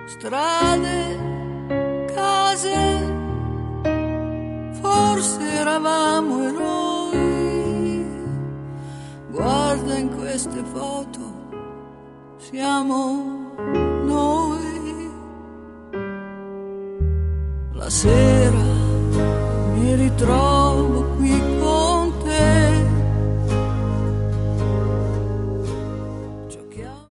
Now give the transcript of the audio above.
strade, case, forse eravamo eroi. Guarda in queste foto, siamo noi. La sera mi ritrovo qui